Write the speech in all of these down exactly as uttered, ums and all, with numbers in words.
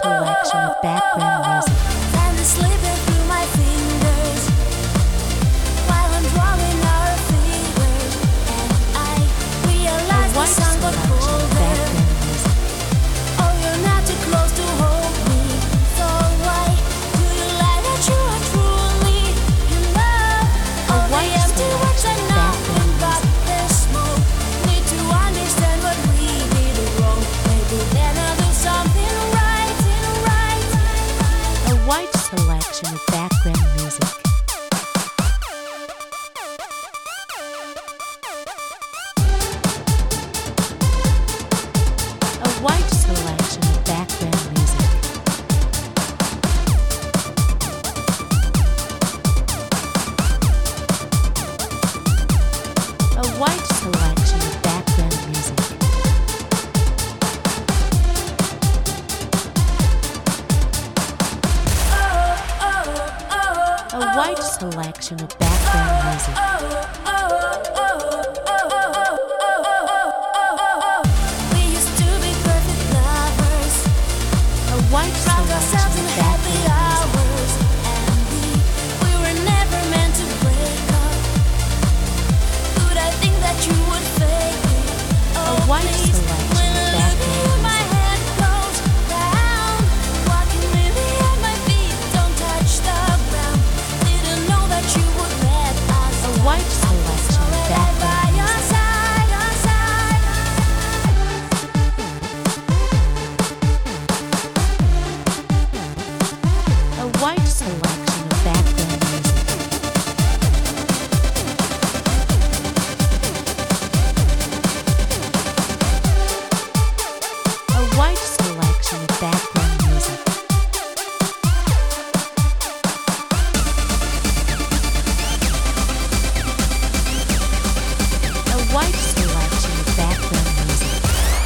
selection of background music. And it's slipping through my fingers while I'm drawing our figures, and I realize the sun got colder. Oh, you're not too close to hold me, so why do you lie that you are truly in love? All the empty words are nothing but the smoke. Need to understand what we did wrong. Maybe then I'll do something right, right. A wide selection of background music. A wide selection of background music. A wide selection of background music. A wide selection of background music. We used to be perfect lovers, A wide found selection ourselves in of happy background music. hours, and we we were never meant to break up. Could I think that you would fake it? Oh, A wide please, selection when of I look at you, background my head goes down. Walking with me at my feet, don't touch the ground. Didn't know that you would let us A down. wide selection of Right by background your music. side, your side. A wide selection of background music. A wide selection of background music. A wide selection of background music.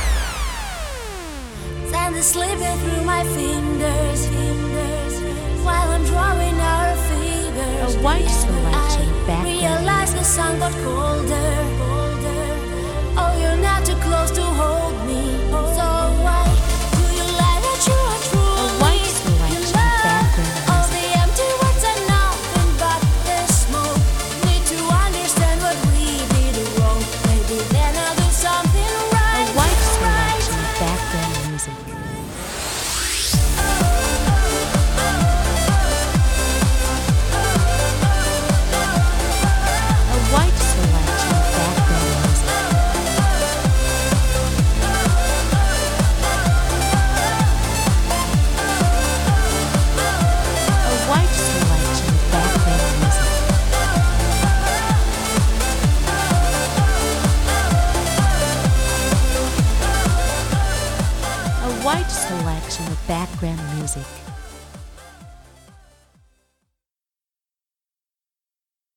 Sand is slipping through my fingers, fingers while I'm drawing our figures. A wide And selection of I background realize the sun got colder, colder. Oh, you're not too close to hold me. So why do you lie that you are truly A wide selection in of love? background All music. the empty words are nothing but the smoke. Need to understand what we did wrong. Maybe then I'll do something A right, wide right. selection of background music. A wide selection of background music. A wide selection of background music. A wide selection of background music.